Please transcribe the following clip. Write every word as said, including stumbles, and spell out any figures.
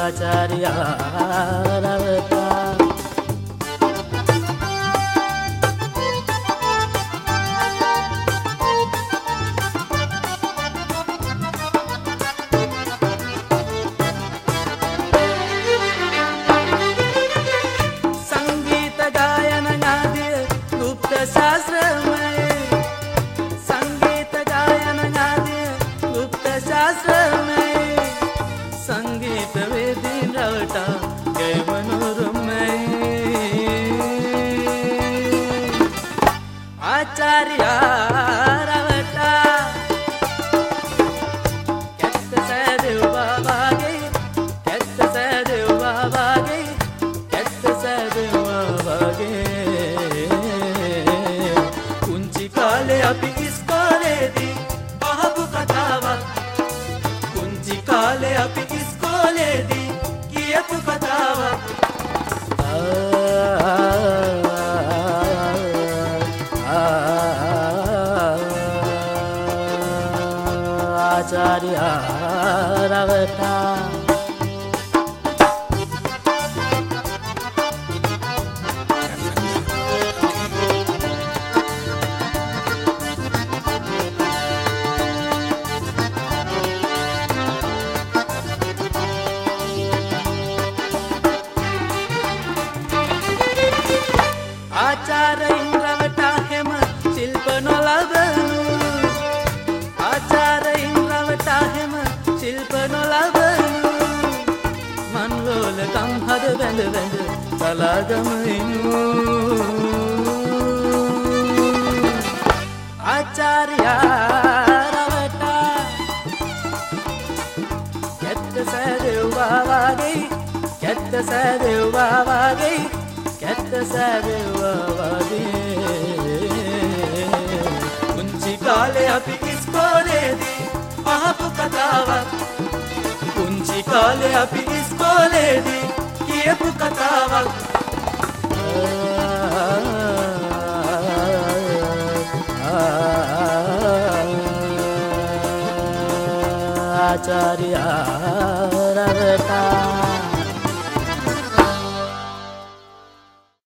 ආචාර්යාරවතා සංගීත ගායන ඥාතිය ගුප්ත ශාස්ත්‍රමය සංගීත ගායන ඥාතිය ගුප්ත ශාස්ත්‍රමය संगीत वेदीन रवटा गए मनोरमय आचार्य रवटा कैत सदेव बाबा गे कैत सदेव बाबा गे कैत सदेव बाबा गे कुंची काले अपि इस्कोलेदी अहबु कथाවක් कुंची काले अपि इस्कोलेदी कियपु कथाවක් ආචාර්යාරවතා ආචාර්යින් රවටා හැම ශිල්ප නොලබනු ආචාර්යින් රවටා හැම ශිල්ප නොලබනු මන්වල කම් හද බැඳ බැඳ සලාගමයිනු ආචාර්යාරවටා කැත්ත සෑදෙව් බාවාගේ කැත්ත සෑදෙව් බාවාගේ कैत सदेवागे कुंची काले अपि इस्कोलेदी अहबु कथाවක් कुंची काले अपि इस्कोलेदी कियपु कथाවක් ආචාර්යාරවතා